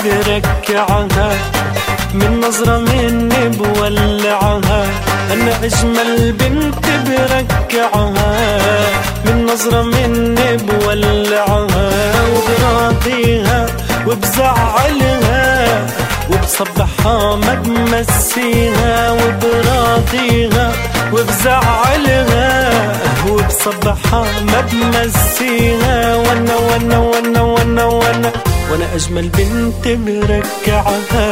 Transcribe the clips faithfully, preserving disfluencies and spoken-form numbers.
بركعها، من نظرة مني بولعها. أنا أجمل بنت بركعها، من نظرة مني بولعها. وبراضيها وبزعلها، وبصبحها ما بمسيها. وبراضيها وبزعلها، وبصبحها ما بمسيها. وانا وانا وانا وانا وانا وانا أجمل بنت بركعها.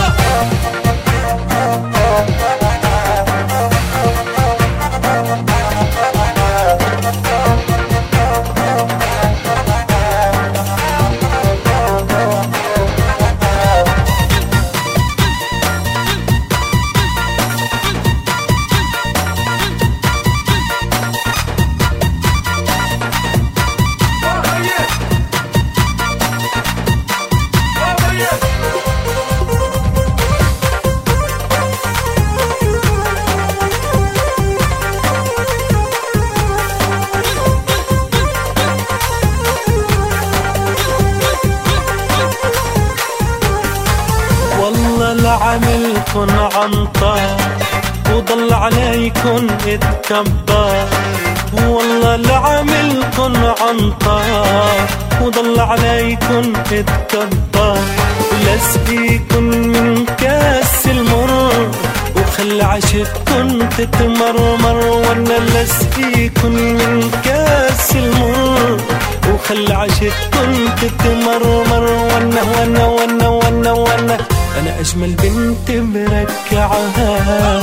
والله لعملكن عنطر وضل عليكن اتكبر. والله لعملكن عنطر وضل عليكن اتكبر. لاسقيكن من كاس المر وخلي عشتكن تتمرمر. وانا لاسقيكن من كاس المر وخلي عشتكن تتمرمر. وانا وانا وانا وانا وانا أنا أجمل بنت بركعها.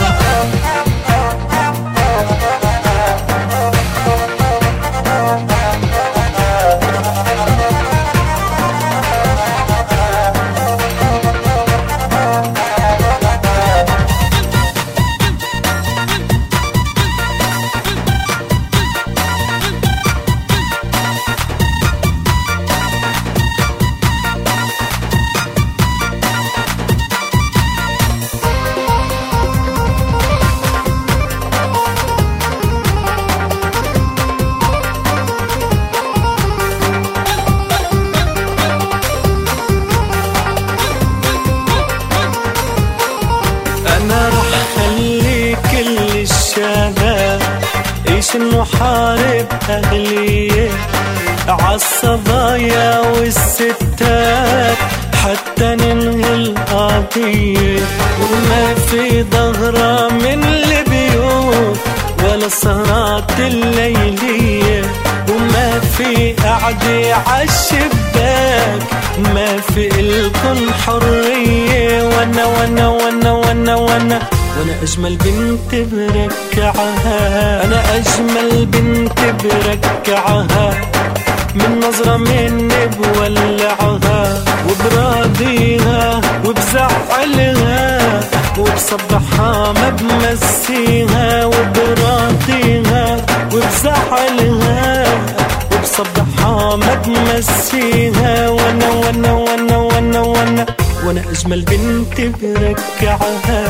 أنا رح خلي كل الشباب إيش إنه حارب أغلية عالصبايا والستات حتى ننهي القضية. وما في ظهرة من البيوت ولا السهرات الليلية. وما في قعدة عالشباك ما في إلكن حرية. وانا وانا وانا وانا وانا وانا أجمل بنت بركعها. أنا أجمل بنت بركعها، من نظرة مني بولعها. وبراضيها وبزعلها، وبصبحها ما بمسيها. وبراضيها وبزعلها، وبصبحها ما بمسيها. وانا وانا وانا وانا وانا وانا أجمل بنت بركعها.